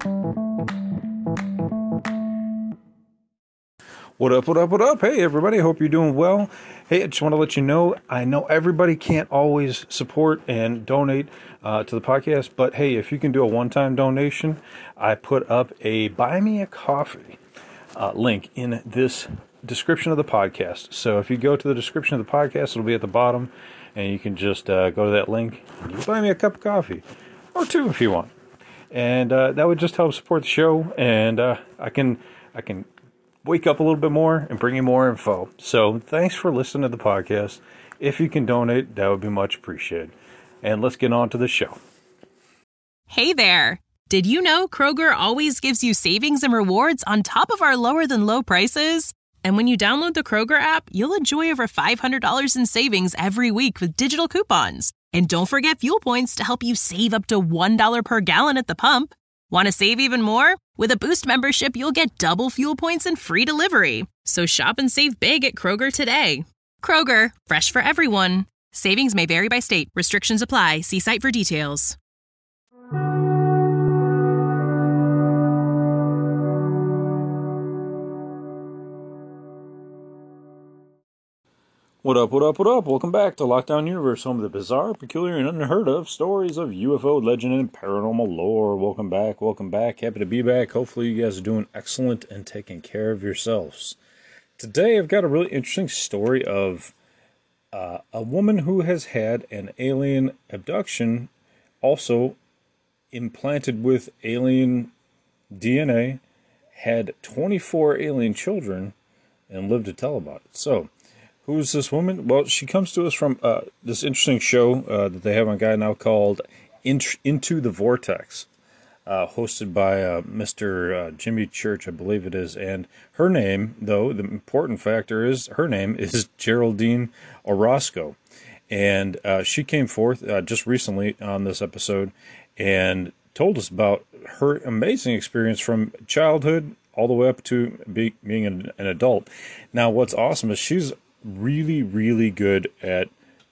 What up, what up, what up? Hey, everybody. Hope you're doing well. Hey, I just want to let you know, I know everybody can't always support and donate to the podcast, but hey, if you can do a one-time donation, I put up a Buy Me a Coffee link in this description of the podcast. So if you go to the description of the podcast, it'll be at the bottom, and you can just go to that link and you buy me a cup of coffee, or two if you want. And that would just help support the show, and I can wake up a little bit more and bring you more info. So thanks for listening to the podcast. If you can donate, that would be much appreciated. And let's get on to the show. Hey there. Did you know Kroger always gives you savings and rewards on top of our lower than low prices? And when you download the Kroger app, you'll enjoy over $500 in savings every week with digital coupons. And don't forget fuel points to help you save up to $1 per gallon at the pump. Want to save even more? With a Boost membership, you'll get double fuel points and free delivery. So shop and save big at Kroger today. Kroger, fresh for everyone. Savings may vary by state. Restrictions apply. See site for details. What up, what up, what up? Welcome back to Lockdown Universe, home of the bizarre, peculiar, and unheard of stories of UFO legend and paranormal lore. Welcome back, welcome back. Happy to be back. Hopefully you guys are doing excellent and taking care of yourselves. Today I've got a really interesting story of a woman who has had an alien abduction, also implanted with alien DNA, had 24 alien children, and lived to tell about it. So, who's this woman? Well, she comes to us from this interesting show that they have on Guy Now called Into the Vortex, hosted by Mr. Jimmy Church, I believe it is. And her name, though, the important factor is her name is Geraldine Orozco. And she came forth just recently on this episode and told us about her amazing experience from childhood all the way up to being an adult. Now, what's awesome is she's really, really good at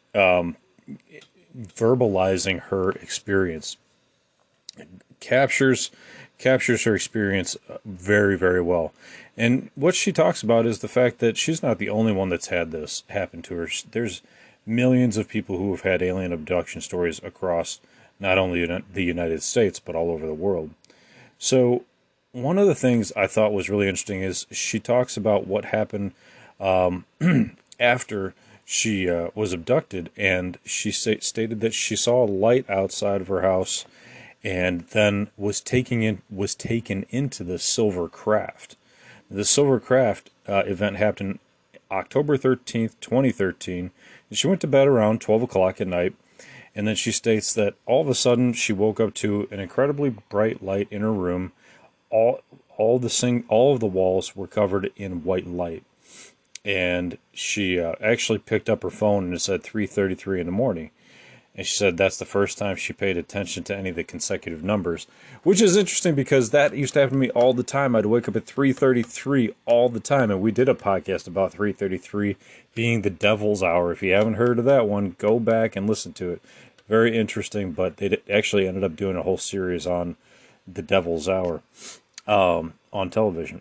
verbalizing her experience. Captures her experience very, very well. And what she talks about is the fact that she's not the only one that's had this happen to her. There's millions of people who have had alien abduction stories across not only the United States, but all over the world. So one of the things I thought was really interesting is she talks about what happened after she was abducted, and she stated that she saw a light outside of her house, and then was taken into the Silver Craft. The Silver Craft event happened October 13th, 2013, and she went to bed around 12 o'clock at night, and then she states that all of a sudden she woke up to an incredibly bright light in her room. All of the walls were covered in white light. And she actually picked up her phone and it said 3:33 in the morning. And she said that's the first time she paid attention to any of the consecutive numbers, which is interesting because that used to happen to me all the time. I'd wake up at 3:33 all the time. And we did a podcast about 3:33 being the devil's hour. If you haven't heard of that one, go back and listen to it. Very interesting, but they actually ended up doing a whole series on the devil's hour on television.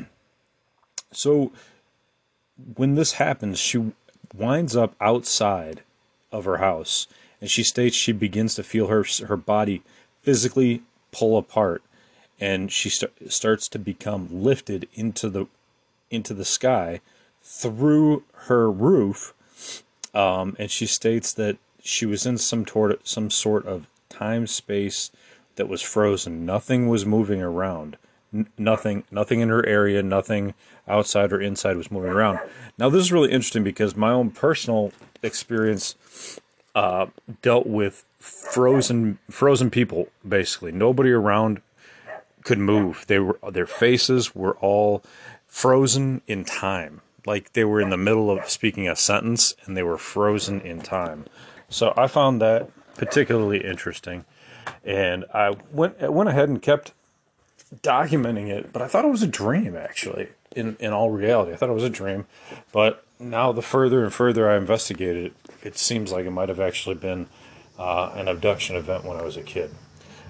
So when this happens, she winds up outside of her house, and she states she begins to feel her body physically pull apart, and she starts to become lifted into the sky through her roof, and she states that she was in some sort of time space that was frozen. Nothing was moving around. Nothing in her area, nothing outside or inside was moving around. Now, this is really interesting because my own personal experience dealt with frozen people. Basically, nobody around could move. Their faces were all frozen in time, like they were in the middle of speaking a sentence and they were frozen in time. So I found that particularly interesting, and I went ahead and kept documenting it, but I thought it was a dream, actually. In all reality, I thought it was a dream, but now the further and further I investigated it, it seems like it might have actually been an abduction event when I was a kid.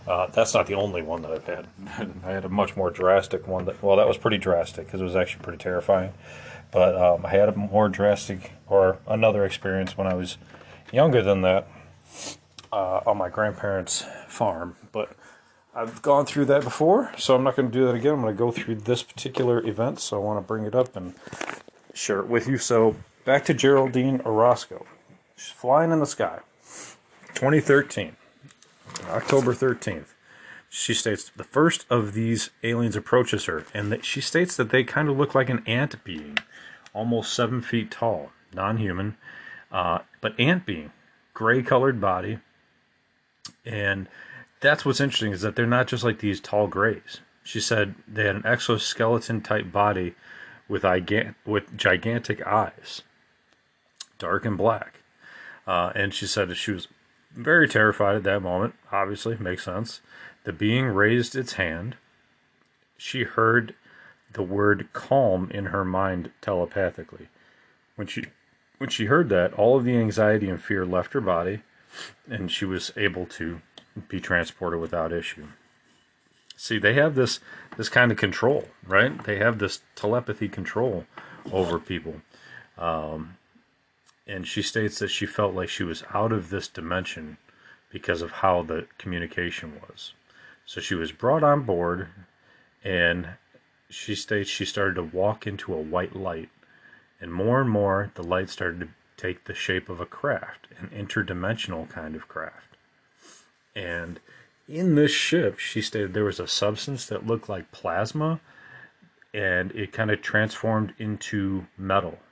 That's not the only one that I've had. I had a much more drastic one. That was pretty drastic because it was actually pretty terrifying. But I had a more drastic or another experience when I was younger than that on my grandparents' farm. But I've gone through that before, so I'm not going to do that again. I'm going to go through this particular event, so I want to bring it up and share it with you. So back to Geraldine Orozco. She's flying in the sky. 2013, October 13th. She states the first of these aliens approaches her, and that she states that they kind of look like an ant being, almost 7 feet tall, non-human, but ant being, gray-colored body. And that's what's interesting, is that they're not just like these tall grays. She said they had an exoskeleton-type body with gigantic eyes, dark and black. And she said that she was very terrified at that moment. Obviously, makes sense. The being raised its hand. She heard the word calm in her mind telepathically. When she heard that, all of the anxiety and fear left her body, and she was able to be transported without issue. See, they have this kind of control, right? They have this telepathy control over people. And she states that she felt like she was out of this dimension because of how the communication was. So she was brought on board, and she states she started to walk into a white light. And more, the light started to take the shape of a craft, an interdimensional kind of craft. And in this ship, she stated there was a substance that looked like plasma, and it kind of transformed into metal.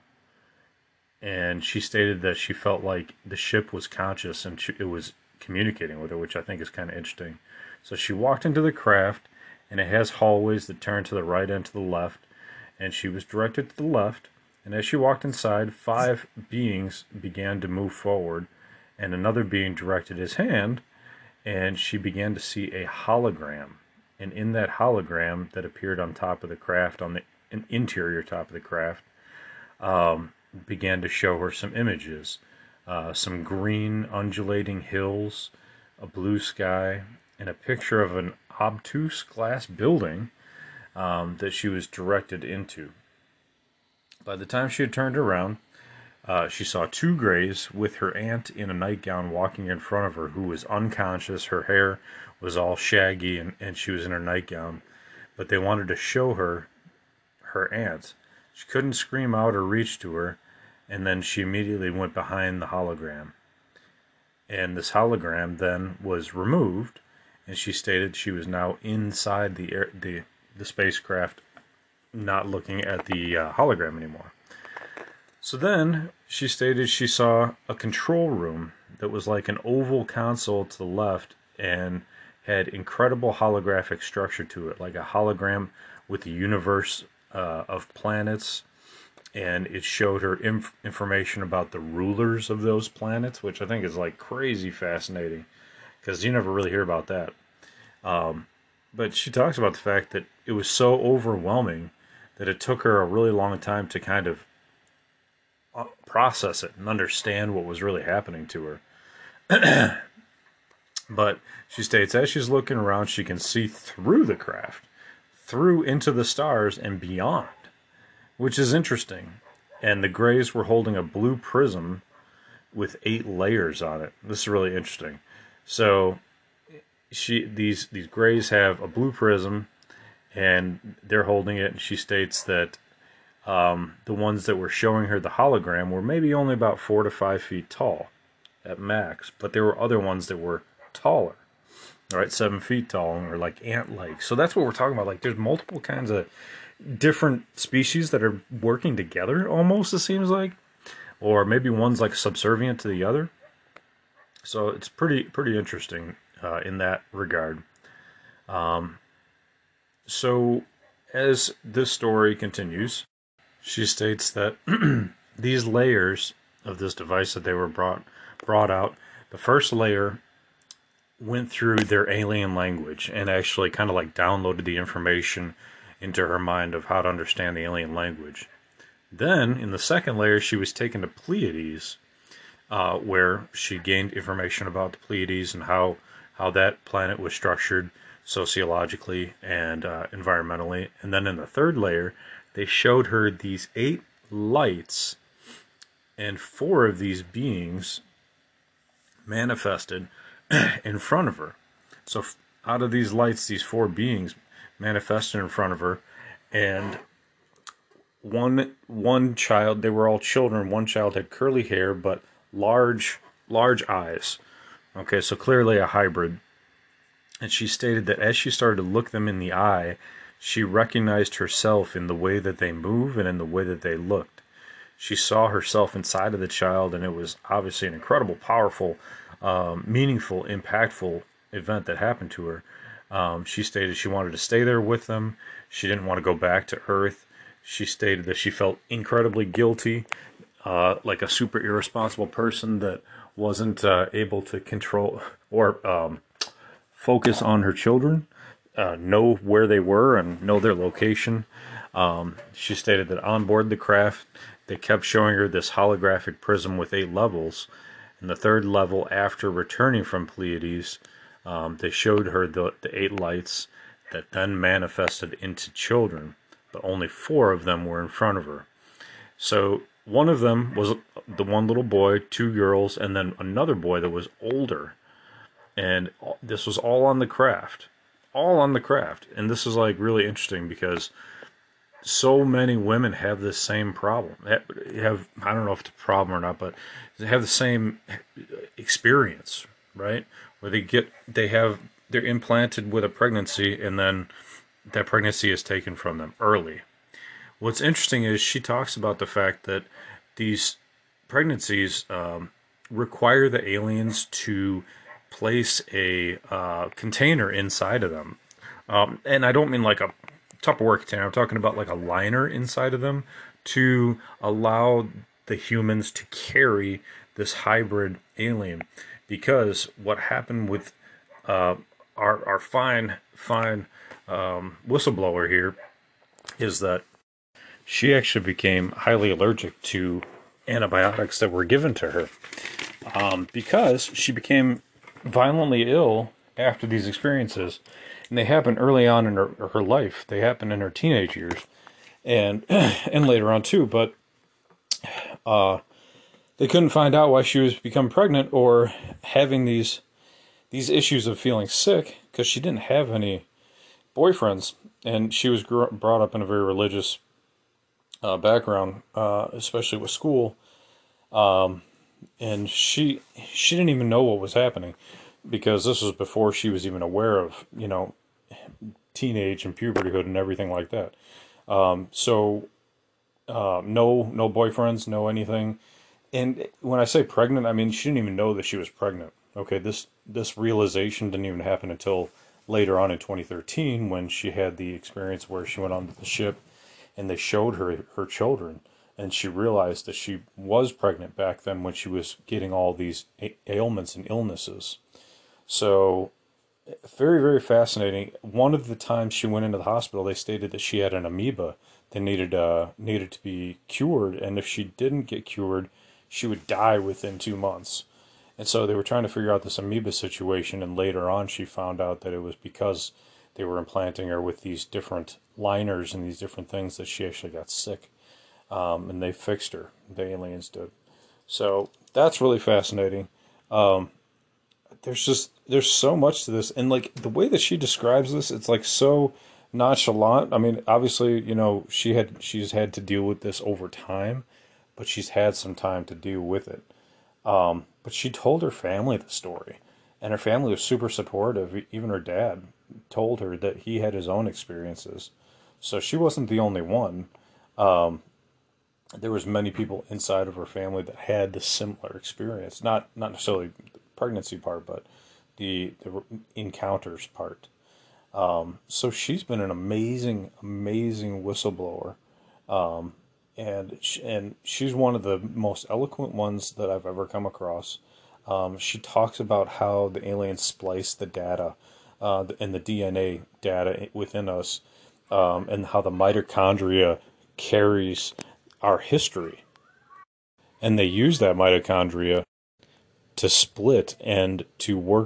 And she stated that she felt like the ship was conscious and it was communicating with her, which I think is kind of interesting. So she walked into the craft, and it has hallways that turn to the right and to the left, and she was directed to the left. And as she walked inside, 5 beings began to move forward, and another being directed his hand, and she began to see a hologram. And in that hologram that appeared on top of the craft, on the interior top of the craft, began to show her some images. Some green undulating hills, a blue sky, and a picture of an obtuse glass building that she was directed into. By the time she had turned around, she saw 2 grays with her aunt in a nightgown walking in front of her, who was unconscious. Her hair was all shaggy, and she was in her nightgown. But they wanted to show her aunt. She couldn't scream out or reach to her, and then she immediately went behind the hologram. And this hologram then was removed, and she stated she was now inside the spacecraft, not looking at the hologram anymore. So then she stated she saw a control room that was like an oval console to the left and had incredible holographic structure to it, like a hologram with the universe of planets, and it showed her information about the rulers of those planets, which I think is like crazy fascinating, because you never really hear about that. But she talks about the fact that it was so overwhelming that it took her a really long time to kind of process it and understand what was really happening to her. But she states as she's looking around, she can see through the craft, through into the stars and beyond, which is interesting. And the grays were holding a blue prism with 8 layers on it. This is really interesting. So these grays have a blue prism, and they're holding it, and she states that the ones that were showing her the hologram were maybe only about 4 to 5 feet tall at max, but there were other ones that were taller, right? 7 feet tall, or like ant-like. So that's what we're talking about. Like, there's multiple kinds of different species that are working together, almost, it seems like, or maybe one's like subservient to the other. So it's pretty interesting in that regard. So as this story continues, she states that these layers of this device that they were brought out, the first layer went through their alien language and actually kind of like downloaded the information into her mind of how to understand the alien language. Then, in the second layer, she was taken to Pleiades, where she gained information about the Pleiades and how how that planet was structured sociologically and environmentally. And then in the third layer, they showed her these 8 lights, and 4 of these beings manifested in front of her. So out of these lights, these 4 beings manifested in front of her, and one child, they were all children. One child had curly hair but large eyes. Okay, so clearly a hybrid. And she stated that as she started to look them in the eye, she recognized herself in the way that they move and in the way that they looked. She saw herself inside of the child, and it was obviously an incredible, powerful, meaningful, impactful event that happened to her. She stated she wanted to stay there with them. She didn't want to go back to Earth. She stated that she felt incredibly guilty, like a super irresponsible person that wasn't able to control or focus on her children, know where they were and know their location. She stated that on board the craft, they kept showing her this holographic prism with 8 levels. And the 3rd level, after returning from Pleiades, they showed her the 8 lights that then manifested into children, but only 4 of them were in front of her. So one of them was the one little boy, 2 girls, and then another boy that was older. And this was all on the craft. All on the craft. And this is like really interesting because so many women have this same problem. Have, I don't know if it's a problem or not, but they have the same experience, right? Where they're implanted with a pregnancy, and then that pregnancy is taken from them early. What's interesting is she talks about the fact that these pregnancies require the aliens to place a container inside of them. And I don't mean like a Tupperware container. I'm talking about like a liner inside of them to allow the humans to carry this hybrid alien. Because what happened with our fine whistleblower here is that she actually became highly allergic to antibiotics that were given to her because she became violently ill after these experiences. And they happened early on in her life. They happened in her teenage years and and later on too. But they couldn't find out why she was becoming pregnant or having these issues of feeling sick because she didn't have any boyfriends. And she was brought up in a very religious background, especially with school. And she didn't even know what was happening because this was before she was even aware of, teenage and pubertyhood and everything like that. So no boyfriends, no anything. And when I say pregnant, I mean, she didn't even know that she was pregnant. Okay, this realization didn't even happen until later on in 2013 when she had the experience where she went onto the ship and they showed her children. And she realized that she was pregnant back then when she was getting all these ailments and illnesses. So, very, very fascinating. One of the times she went into the hospital, they stated that she had an amoeba that needed to be cured. And if she didn't get cured, she would die within 2 months. And so they were trying to figure out this amoeba situation. And later on, she found out that it was because they were implanting her with these different liners and these different things that she actually got sick. And they fixed her. The aliens did. So that's really fascinating. There's so much to this, and like the way that she describes this, it's like so nonchalant. I mean, obviously, she's had to deal with this over time, but she's had some time to deal with it. But she told her family the story, and her family was super supportive. Even her dad told her that he had his own experiences, so she wasn't the only one. There was many people inside of her family that had the similar experience. Not necessarily the pregnancy part, but the encounters part. So she's been an amazing whistleblower. And she's one of the most eloquent ones that I've ever come across. She talks about how the aliens splice the data and the DNA data within us, and how the mitochondria carries our history. And they use that mitochondria to split and to work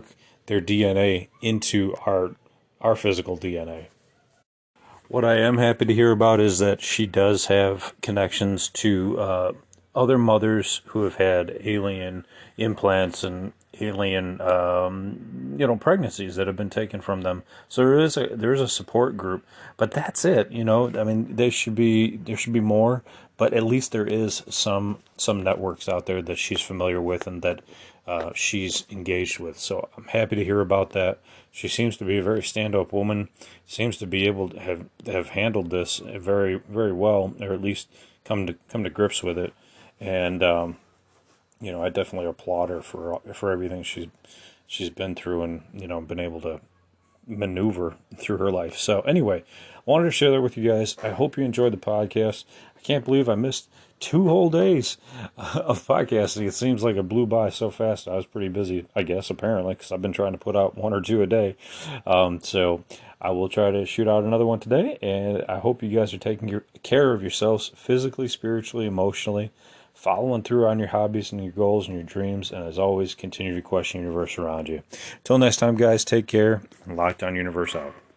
their DNA into our physical DNA. What I am happy to hear about is that she does have connections to other mothers who have had alien implants and alien, pregnancies that have been taken from them. So there is a support group, but that's it. I mean, there should be more, but at least there is some networks out there that she's familiar with and that she's engaged with. So I'm happy to hear about that. She seems to be a very stand-up woman. Seems to be able to have handled this very, very well, or at least come to grips with it. And I definitely applaud her for everything she's been through and been able to maneuver through her life. So anyway, I wanted to share that with you guys. I hope you enjoyed the podcast. I can't believe I missed 2 whole days of podcasting. It seems like it blew by so fast. I was pretty busy, I guess, apparently, because I've been trying to put out 1 or 2 a day. So I will try to shoot out another one today, and I hope you guys are taking care of yourselves physically, spiritually, emotionally, following through on your hobbies and your goals and your dreams, and as always, continue to question the universe around you. Till next time, guys, take care, and Lockdown Universe out.